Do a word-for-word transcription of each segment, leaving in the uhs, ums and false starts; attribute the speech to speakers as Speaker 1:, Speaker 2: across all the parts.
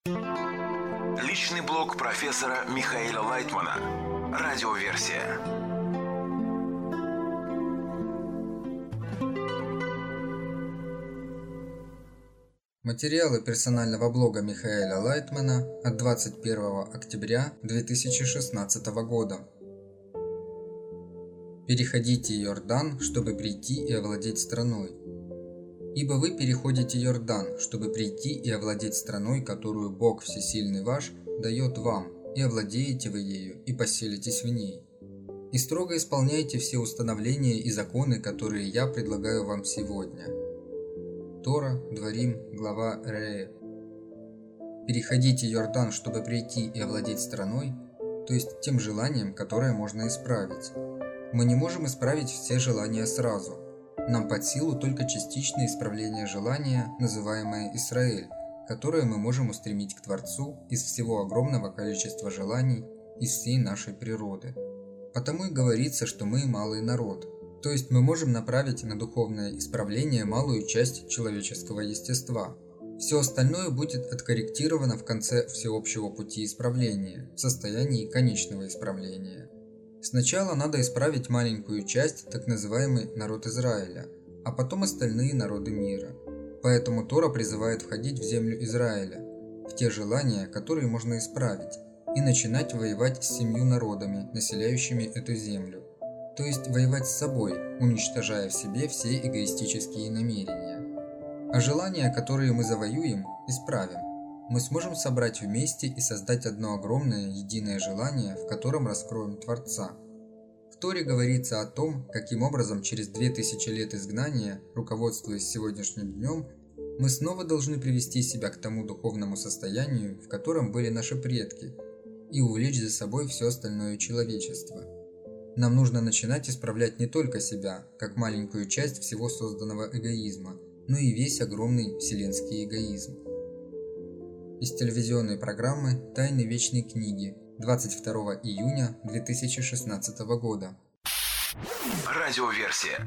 Speaker 1: Личный блог профессора Михаила Лайтмана. Радиоверсия.
Speaker 2: Материалы персонального блога Михаила Лайтмана от двадцать первого октября две тысячи шестнадцатого года. Переходите Иордан, чтобы прийти и овладеть страной. Ибо вы переходите Иордан, чтобы прийти и овладеть страной, которую Бог Всесильный ваш дает вам, и овладеете вы ею, и поселитесь в ней. И строго исполняйте все установления и законы, которые я предлагаю вам сегодня. Тора, Дворим, глава Реэ. Переходите Иордан, чтобы прийти и овладеть страной, то есть тем желанием, которое можно исправить. Мы не можем исправить все желания сразу. Нам под силу только частичное исправление желания, называемое Исраэль, которое мы можем устремить к Творцу из всего огромного количества желаний, из всей нашей природы. Потому и говорится, что мы малый народ, то есть мы можем направить на духовное исправление малую часть человеческого естества. Все остальное будет откорректировано в конце всеобщего пути исправления, в состоянии конечного исправления. Сначала надо исправить маленькую часть, так называемый народ Израиля, а потом остальные народы мира. Поэтому Тора призывает входить в землю Израиля, в те желания, которые можно исправить, и начинать воевать с семью народами, населяющими эту землю. То есть воевать с собой, уничтожая в себе все эгоистические намерения. А желания, которые мы завоюем, исправим. Мы сможем собрать вместе и создать одно огромное единое желание, в котором раскроем Творца. В Торе говорится о том, каким образом через две тысячи лет изгнания, руководствуясь сегодняшним днем, мы снова должны привести себя к тому духовному состоянию, в котором были наши предки, и увлечь за собой все остальное человечество. Нам нужно начинать исправлять не только себя, как маленькую часть всего созданного эгоизма, но и весь огромный вселенский эгоизм. Из телевизионной программы «Тайны вечной книги» двадцать второго июня две тысячи шестнадцатого года.
Speaker 1: Радиоверсия.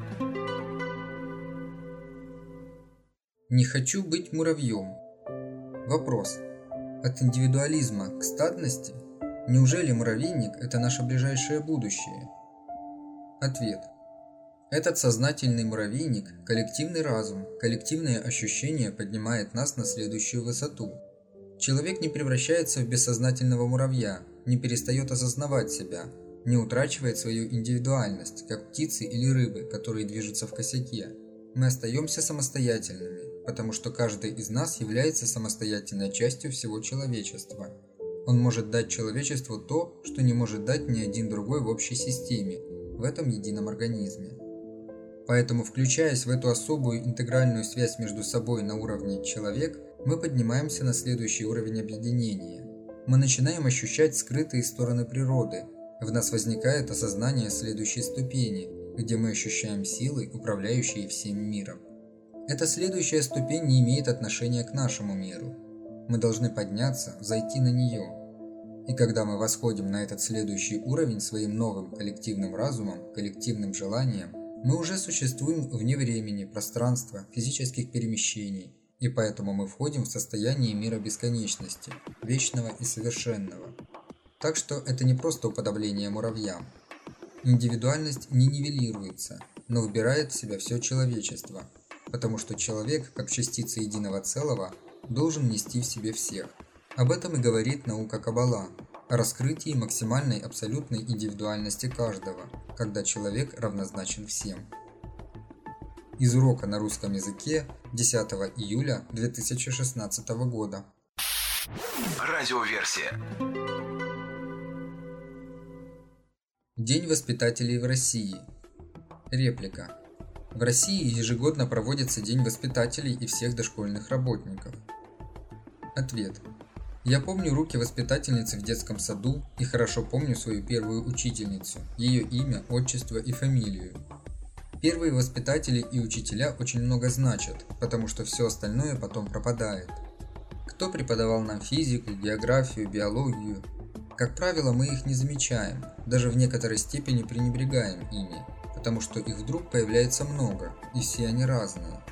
Speaker 2: Не хочу быть муравьем. Вопрос. От индивидуализма к стадности? Неужели муравейник – это наше ближайшее будущее? Ответ. Этот сознательный муравейник, коллективный разум, коллективное ощущение поднимает нас на следующую высоту. Человек не превращается в бессознательного муравья, не перестает осознавать себя, не утрачивает свою индивидуальность, как птицы или рыбы, которые движутся в косяке. Мы остаемся самостоятельными, потому что каждый из нас является самостоятельной частью всего человечества. Он может дать человечеству то, что не может дать ни один другой в общей системе, в этом едином организме. Поэтому, включаясь в эту особую интегральную связь между собой на уровне «человек», мы поднимаемся на следующий уровень объединения. Мы начинаем ощущать скрытые стороны природы. В нас возникает осознание следующей ступени, где мы ощущаем силы, управляющие всем миром. Эта следующая ступень не имеет отношения к нашему миру. Мы должны подняться, взойти на нее. И когда мы восходим на этот следующий уровень своим новым коллективным разумом, коллективным желанием, мы уже существуем вне времени, пространства, физических перемещений, и поэтому мы входим в состояние мира бесконечности, вечного и совершенного. Так что это не просто уподобление муравьям. Индивидуальность не нивелируется, но вбирает в себя все человечество, потому что человек, как частица единого целого, должен нести в себе всех. Об этом и говорит наука Каббала, о раскрытии максимальной абсолютной индивидуальности каждого, когда человек равнозначен всем. Из урока на русском языке десятого июля две тысячи шестнадцатого года.
Speaker 1: Радиоверсия.
Speaker 2: День воспитателей в России. Реплика. В России ежегодно проводится День воспитателей и всех дошкольных работников. Ответ. Я помню руки воспитательницы в детском саду и хорошо помню свою первую учительницу, ее имя, отчество и фамилию. Первые воспитатели и учителя очень много значат, потому что все остальное потом пропадает. Кто преподавал нам физику, географию, биологию? Как правило, мы их не замечаем, даже в некоторой степени пренебрегаем ими, потому что их вдруг появляется много, и все они разные.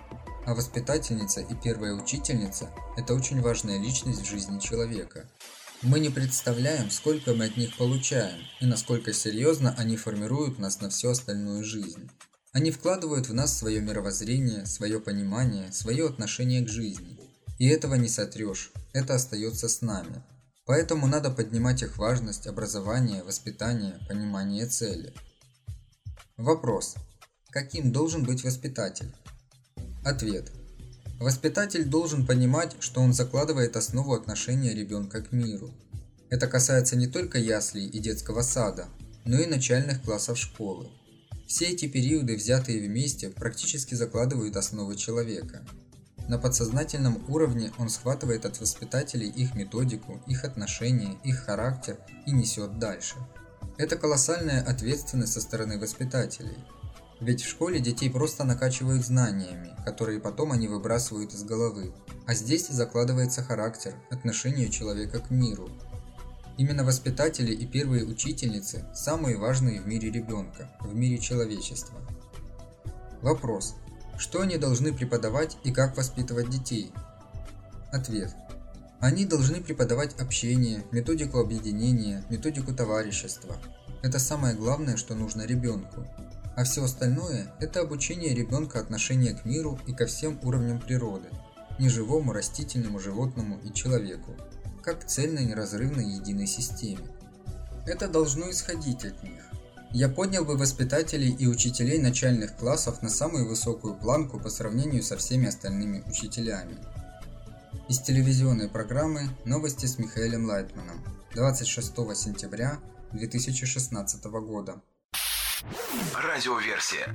Speaker 2: а воспитательница и первая учительница – это очень важная личность в жизни человека. Мы не представляем, сколько мы от них получаем и насколько серьезно они формируют нас на всю остальную жизнь. Они вкладывают в нас свое мировоззрение, свое понимание, свое отношение к жизни. И этого не сотрешь, это остается с нами. Поэтому надо поднимать их важность, образование, воспитание, понимание цели. Вопрос. Каким должен быть воспитатель? Ответ. Воспитатель должен понимать, что он закладывает основу отношения ребенка к миру. Это касается не только яслей и детского сада, но и начальных классов школы. Все эти периоды, взятые вместе, практически закладывают основы человека. На подсознательном уровне он схватывает от воспитателей их методику, их отношения, их характер и несет дальше. Это колоссальная ответственность со стороны воспитателей. Ведь в школе детей просто накачивают знаниями, которые потом они выбрасывают из головы. А здесь закладывается характер, отношение человека к миру. Именно воспитатели и первые учительницы – самые важные в мире ребенка, в мире человечества. Вопрос. Что они должны преподавать и как воспитывать детей? Ответ. Они должны преподавать общение, методику объединения, методику товарищества. Это самое главное, что нужно ребенку. А все остальное – это обучение ребенка отношения к миру и ко всем уровням природы – неживому, растительному, животному и человеку, как к цельной, неразрывной единой системе. Это должно исходить от них. Я поднял бы воспитателей и учителей начальных классов на самую высокую планку по сравнению со всеми остальными учителями. Из телевизионной программы «Новости с Михаилом Лайтманом» двадцать шестого сентября две тысячи шестнадцатого года.
Speaker 1: Радиоверсия.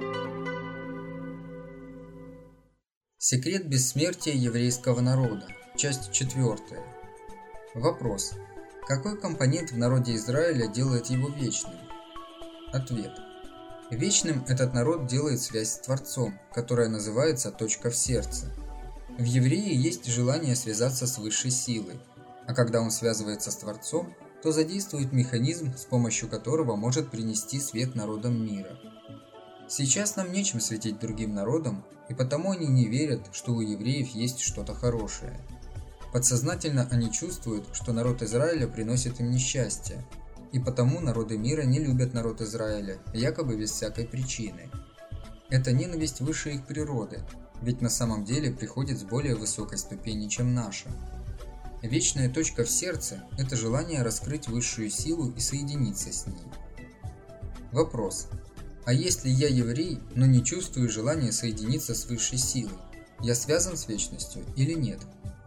Speaker 2: Секрет бессмертия еврейского народа. Часть четвертая. Вопрос. Какой компонент в народе Израиля делает его вечным? Ответ. Вечным этот народ делает связь с Творцом, которая называется точка в сердце. В еврее есть желание связаться с высшей силой, а когда он связывается с Творцом, то задействует механизм, с помощью которого может принести свет народам мира. Сейчас нам нечем светить другим народам, и потому они не верят, что у евреев есть что-то хорошее. Подсознательно они чувствуют, что народ Израиля приносит им несчастье, и потому народы мира не любят народ Израиля, якобы без всякой причины. Это ненависть выше их природы, ведь на самом деле приходит с более высокой ступени, чем наша. Вечная точка в сердце – это желание раскрыть высшую силу и соединиться с ней. Вопрос. А если я еврей, но не чувствую желания соединиться с высшей силой, я связан с вечностью или нет?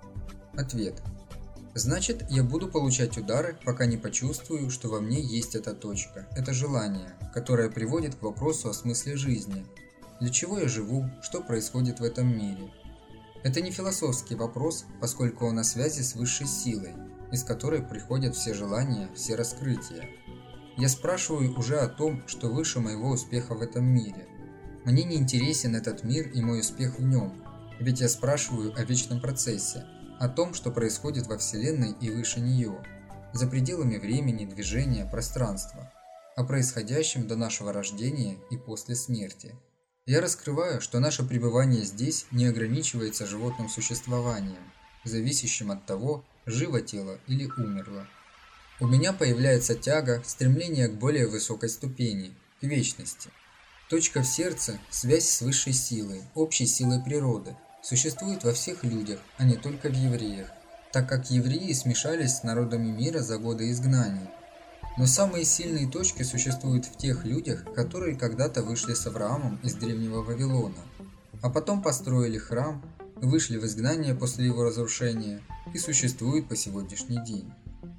Speaker 2: Ответ. Значит, я буду получать удары, пока не почувствую, что во мне есть эта точка, это желание, которое приводит к вопросу о смысле жизни. Для чего я живу, что происходит в этом мире? Это не философский вопрос, поскольку он о связи с высшей силой, из которой приходят все желания, все раскрытия. Я спрашиваю уже о том, что выше моего успеха в этом мире. Мне не интересен этот мир и мой успех в нем, ведь я спрашиваю о вечном процессе, о том, что происходит во Вселенной и выше нее, за пределами времени, движения, пространства, о происходящем до нашего рождения и после смерти. Я раскрываю, что наше пребывание здесь не ограничивается животным существованием, зависящим от того, живо тело или умерло. У меня появляется тяга, стремление к более высокой ступени, к вечности. Точка в сердце – связь с высшей силой, общей силой природы, существует во всех людях, а не только в евреях, так как евреи смешались с народами мира за годы изгнания. Но самые сильные точки существуют в тех людях, которые когда-то вышли с Авраамом из древнего Вавилона, а потом построили храм, вышли в изгнание после его разрушения и существуют по сегодняшний день.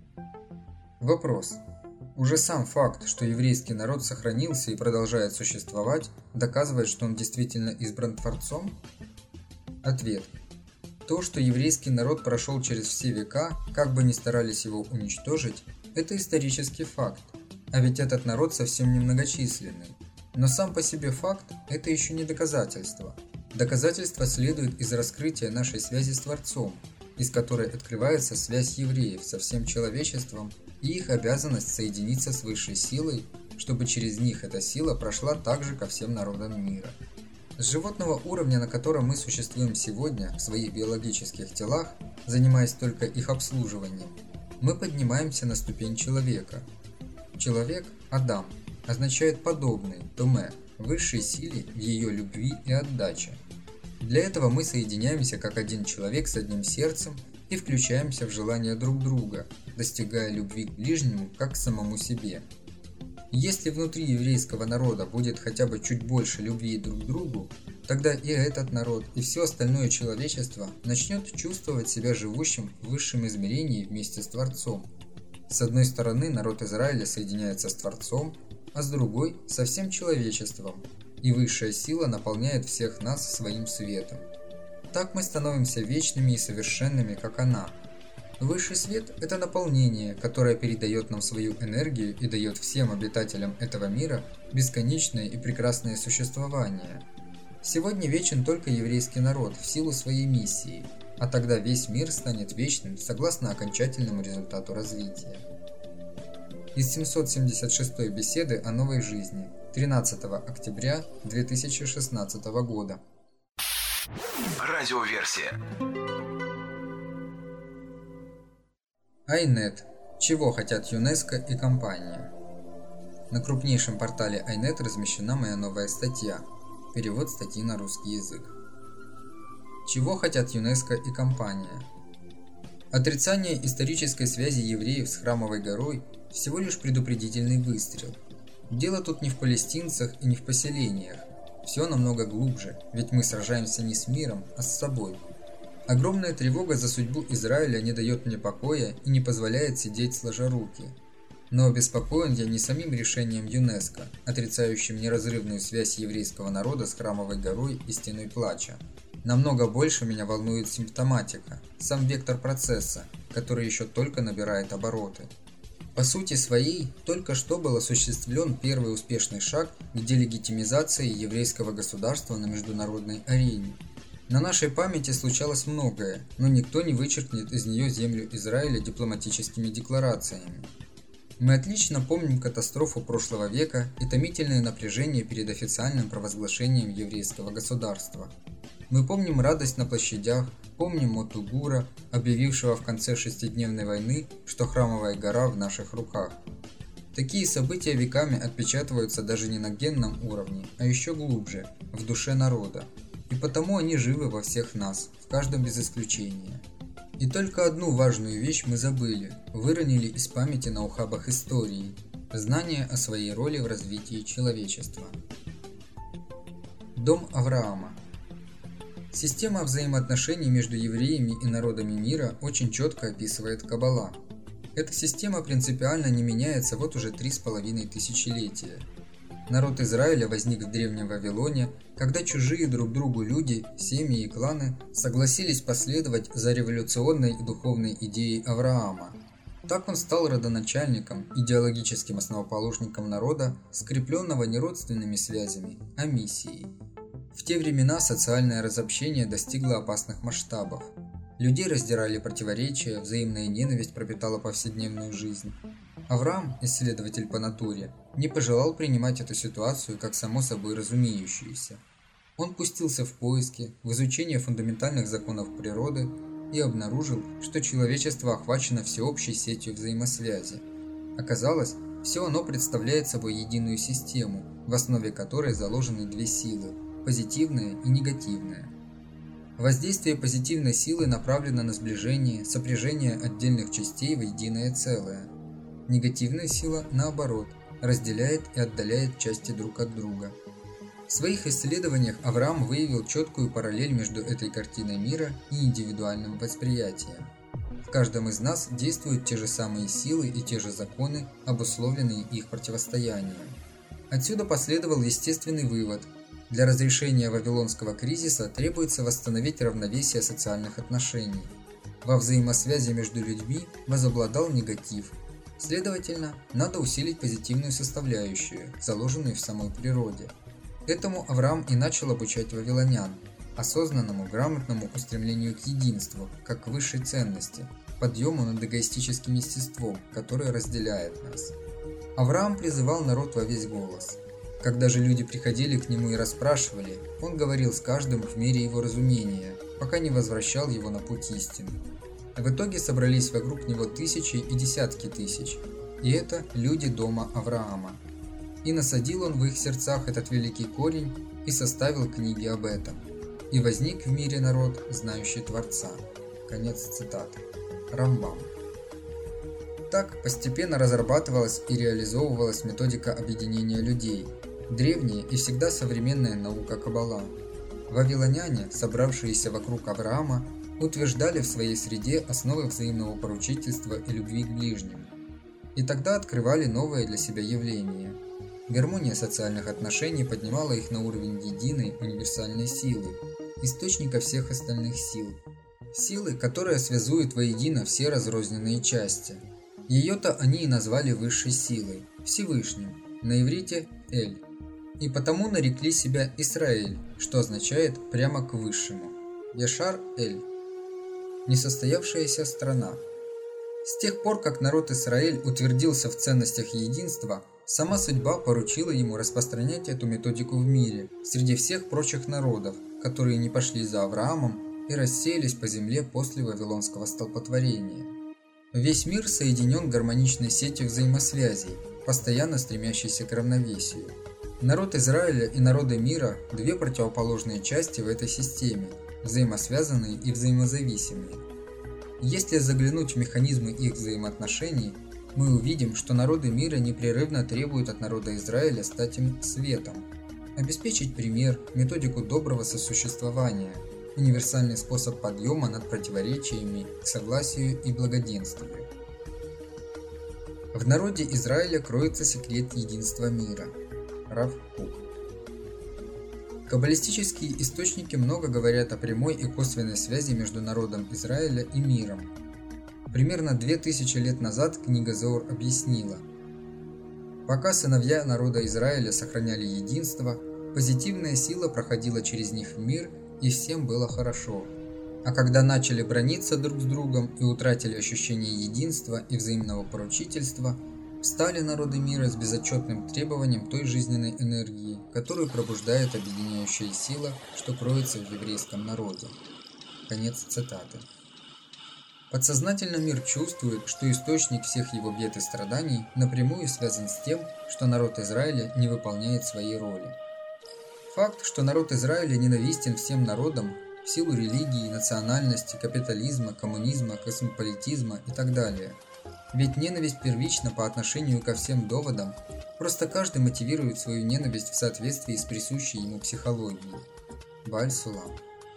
Speaker 2: Вопрос. Уже сам факт, что еврейский народ сохранился и продолжает существовать, доказывает, что он действительно избран Творцом? Ответ. То, что еврейский народ прошел через все века, как бы ни старались его уничтожить, это исторический факт, а ведь этот народ совсем не многочисленный. Но сам по себе факт – это еще не доказательство. Доказательство следует из раскрытия нашей связи с Творцом, из которой открывается связь евреев со всем человечеством и их обязанность соединиться с высшей силой, чтобы через них эта сила прошла также ко всем народам мира. С животного уровня, на котором мы существуем сегодня в своих биологических телах, занимаясь только их обслуживанием, мы поднимаемся на ступень человека. Человек, Адам, означает подобный, томе, высшей силе в ее любви и отдаче. Для этого мы соединяемся как один человек с одним сердцем и включаемся в желания друг друга, достигая любви к ближнему как к самому себе. Если внутри еврейского народа будет хотя бы чуть больше любви друг к другу, тогда и этот народ, и все остальное человечество начнет чувствовать себя живущим в высшем измерении вместе с Творцом. С одной стороны, народ Израиля соединяется с Творцом, а с другой – со всем человечеством, и высшая сила наполняет всех нас своим светом. Так мы становимся вечными и совершенными, как она. Высший свет – это наполнение, которое передает нам свою энергию и дает всем обитателям этого мира бесконечное и прекрасное существование. Сегодня вечен только еврейский народ в силу своей миссии, а тогда весь мир станет вечным согласно окончательному результату развития. Из семьсот семьдесят шестой беседы о новой жизни, тринадцатого октября две тысячи шестнадцатого года.
Speaker 1: Радиоверсия.
Speaker 2: Айнет. Чего хотят ЮНЕСКО и компания? На крупнейшем портале Айнет размещена моя новая статья. Перевод статьи на русский язык. Чего хотят ЮНЕСКО и компания? Отрицание исторической связи евреев с Храмовой горой – всего лишь предупредительный выстрел. Дело тут не в палестинцах и не в поселениях. Все намного глубже, ведь мы сражаемся не с миром, а с собой. Огромная тревога за судьбу Израиля не дает мне покоя и не позволяет сидеть сложа руки. Но обеспокоен я не самим решением ЮНЕСКО, отрицающим неразрывную связь еврейского народа с Храмовой горой и Стеной Плача. Намного больше меня волнует симптоматика, сам вектор процесса, который еще только набирает обороты. По сути своей, только что был осуществлен первый успешный шаг к делегитимизации еврейского государства на международной арене. На нашей памяти случалось многое, но никто не вычеркнет из нее землю Израиля дипломатическими декларациями. Мы отлично помним катастрофу прошлого века и томительное напряжение перед официальным провозглашением еврейского государства. Мы помним радость на площадях, помним Моту Гура, объявившего в конце шестидневной войны, что Храмовая гора в наших руках. Такие события веками отпечатываются даже не на генном уровне, а еще глубже, в душе народа. И потому они живы во всех нас, в каждом без исключения. И только одну важную вещь мы забыли, выронили из памяти на ухабах истории – знание о своей роли в развитии человечества. Дом Авраама. Система взаимоотношений между евреями и народами мира очень четко описывает Каббала. Эта система принципиально не меняется вот уже три с половиной тысячелетия. Народ Израиля возник в Древнем Вавилоне, когда чужие друг другу люди, семьи и кланы согласились последовать за революционной и духовной идеей Авраама. Так он стал родоначальником, идеологическим основоположником народа, скрепленного не родственными связями, а миссией. В те времена социальное разобщение достигло опасных масштабов. Людей раздирали противоречия, взаимная ненависть пропитала повседневную жизнь. Авраам, исследователь по натуре, не пожелал принимать эту ситуацию как само собой разумеющуюся. Он пустился в поиски, в изучение фундаментальных законов природы и обнаружил, что человечество охвачено всеобщей сетью взаимосвязи. Оказалось, все оно представляет собой единую систему, в основе которой заложены две силы – позитивная и негативная. Воздействие позитивной силы направлено на сближение, сопряжение отдельных частей в единое целое. Негативная сила, наоборот, разделяет и отдаляет части друг от друга. В своих исследованиях Авраам выявил четкую параллель между этой картиной мира и индивидуальным восприятием. В каждом из нас действуют те же самые силы и те же законы, обусловленные их противостоянием. Отсюда последовал естественный вывод. Для разрешения вавилонского кризиса требуется восстановить равновесие социальных отношений. Во взаимосвязи между людьми возобладал негатив. Следовательно, надо усилить позитивную составляющую, заложенную в самой природе. Этому Авраам и начал обучать вавилонян, осознанному, грамотному устремлению к единству, как к высшей ценности, подъему над эгоистическим естеством, которое разделяет нас. Авраам призывал народ во весь голос. Когда же люди приходили к нему и расспрашивали, он говорил с каждым в мере его разумения, пока не возвращал его на путь истины. В итоге собрались вокруг него тысячи и десятки тысяч, и это люди дома Авраама. И насадил он в их сердцах этот великий корень и составил книги об этом. И возник в мире народ, знающий Творца. Конец цитаты. Рамбам. Так постепенно разрабатывалась и реализовывалась методика объединения людей, древняя и всегда современная наука Каббала. Вавилоняне, собравшиеся вокруг Авраама, утверждали в своей среде основы взаимного поручительства и любви к ближним. И тогда открывали новое для себя явление. Гармония социальных отношений поднимала их на уровень единой универсальной силы, источника всех остальных сил. Силы, которая связует воедино все разрозненные части. Ее-то они и назвали высшей силой, Всевышним, на иврите Эль. И потому нарекли себя Исраэль, что означает «прямо к высшему». Яшар Эль. Несостоявшаяся страна. С тех пор, как народ Израиль утвердился в ценностях единства, сама судьба поручила ему распространять эту методику в мире, среди всех прочих народов, которые не пошли за Авраамом и рассеялись по земле после Вавилонского столпотворения. Весь мир соединен гармоничной сетью взаимосвязей, постоянно стремящейся к равновесию. Народ Израиля и народы мира – две противоположные части в этой системе, взаимосвязанные и взаимозависимые. Если заглянуть в механизмы их взаимоотношений, мы увидим, что народы мира непрерывно требуют от народа Израиля стать им светом, обеспечить пример, методику доброго сосуществования, универсальный способ подъема над противоречиями к согласию и благоденствию. В народе Израиля кроется секрет единства мира. Рав Кук. Каббалистические источники много говорят о прямой и косвенной связи между народом Израиля и миром. Примерно две тысячи лет назад книга Зоор объяснила: пока сыновья народа Израиля сохраняли единство, позитивная сила проходила через них в мир, и всем было хорошо. А когда начали браниться друг с другом и утратили ощущение единства и взаимного поручительства, встали народы мира с безотчетным требованием той жизненной энергии, которую пробуждает объединяющая сила, что кроется в еврейском народе. Конец цитаты. Подсознательно мир чувствует, что источник всех его бед и страданий напрямую связан с тем, что народ Израиля не выполняет своей роли. Факт, что народ Израиля ненавистен всем народам в силу религии, национальности, капитализма, коммунизма, космополитизма и так далее. Ведь ненависть первична по отношению ко всем доводам, просто каждый мотивирует свою ненависть в соответствии с присущей ему психологией. Бааль Сулам.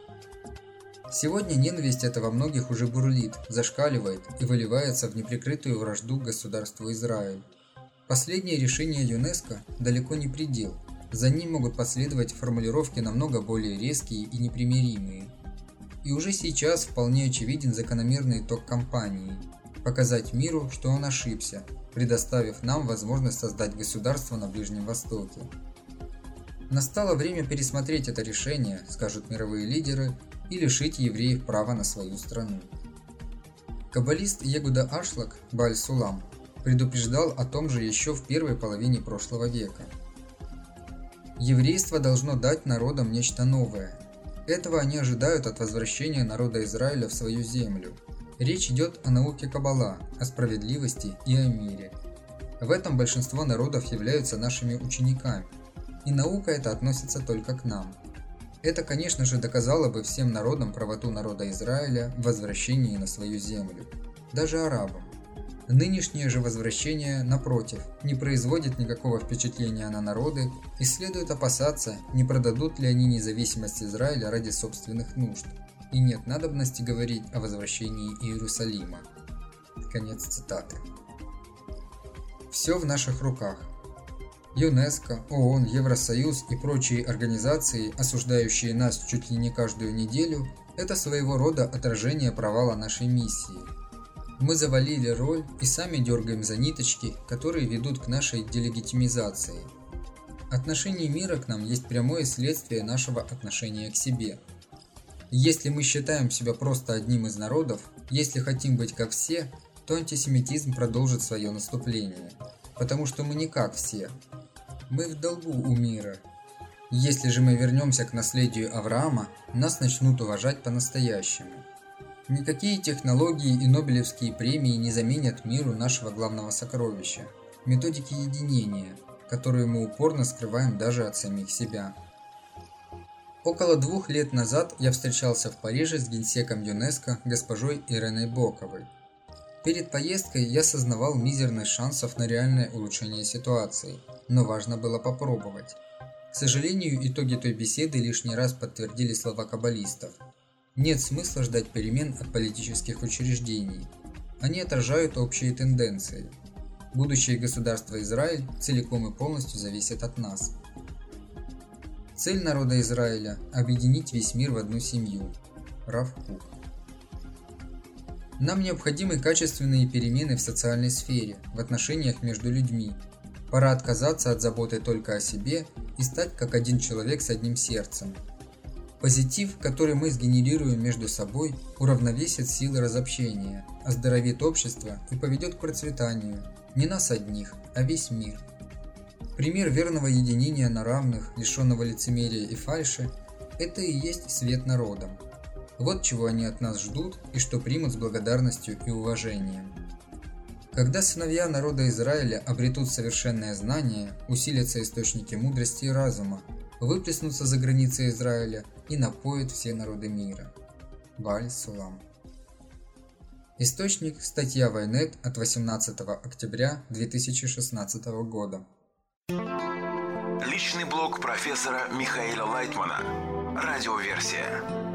Speaker 2: Сегодня ненависть эта во многих уже бурлит, зашкаливает и выливается в неприкрытую вражду к государству Израиль. Последнее решение ЮНЕСКО далеко не предел, за ним могут последовать формулировки намного более резкие и непримиримые. И уже сейчас вполне очевиден закономерный итог кампании – показать миру, что он ошибся, предоставив нам возможность создать государство на Ближнем Востоке. Настало время пересмотреть это решение, скажут мировые лидеры, и лишить евреев права на свою страну. Каббалист Егуда Ашлак, Бааль Сулам, предупреждал о том же еще в первой половине прошлого века. Еврейство должно дать народам нечто новое. Этого они ожидают от возвращения народа Израиля в свою землю. Речь идет о науке Каббала, о справедливости и о мире. В этом большинство народов являются нашими учениками, и наука эта относится только к нам. Это, конечно же, доказало бы всем народам правоту народа Израиля в возвращении на свою землю, даже арабам. Нынешнее же возвращение, напротив, не производит никакого впечатления на народы, и следует опасаться, не продадут ли они независимость Израиля ради собственных нужд. И нет надобности говорить о возвращении Иерусалима. Конец цитаты. Все в наших руках. ЮНЕСКО, ООН, Евросоюз и прочие организации, осуждающие нас чуть ли не каждую неделю, это своего рода отражение провала нашей миссии. Мы завалили роль и сами дергаем за ниточки, которые ведут к нашей делегитимизации. Отношение мира к нам есть прямое следствие нашего отношения к себе. Если мы считаем себя просто одним из народов, если хотим быть как все, то антисемитизм продолжит свое наступление, потому что мы не как все. мы в долгу у мира. Если же мы вернемся к наследию Авраама, нас начнут уважать по-настоящему. Никакие технологии и Нобелевские премии не заменят миру нашего главного сокровища – методики единения, которую мы упорно скрываем даже от самих себя. Около двух лет назад я встречался в Париже с генсеком ЮНЕСКО госпожой Иреной Боковой. Перед поездкой я сознавал мизерность шансов на реальное улучшение ситуации, но важно было попробовать. К сожалению, итоги той беседы лишний раз подтвердили слова каббалистов. Нет смысла ждать перемен от политических учреждений. Они отражают общие тенденции. Будущее государства Израиль целиком и полностью зависит от нас. Цель народа Израиля – объединить весь мир в одну семью. Рав Кук. Нам необходимы качественные перемены в социальной сфере, в отношениях между людьми. Пора отказаться от заботы только о себе и стать как один человек с одним сердцем. Позитив, который мы сгенерируем между собой, уравновесит силы разобщения, оздоровит общество и поведет к процветанию. Не нас одних, а весь мир. Пример верного единения на равных, лишенного лицемерия и фальши – это и есть свет народам. Вот чего они от нас ждут и что примут с благодарностью и уважением. Когда сыновья народа Израиля обретут совершенное знание, усилятся источники мудрости и разума, выплеснутся за границы Израиля и напоят все народы мира. Бааль Сулам. Источник – статья Вайнет от восемнадцатого октября две тысячи шестнадцатого года.
Speaker 1: Личный блог профессора Михаила Лайтмана. Радиоверсия.